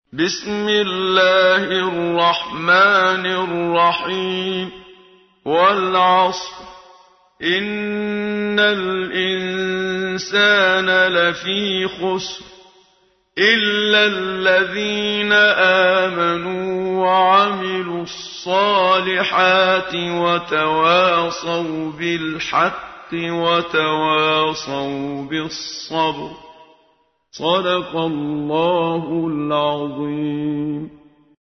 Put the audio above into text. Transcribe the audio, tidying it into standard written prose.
بسم الله الرحمن الرحيم والعصر إن الإنسان لفي خسر إلا الذين آمنوا وعملوا الصالحات وتواصوا بالحق وتواصوا بالصبر صدق الله العظيم.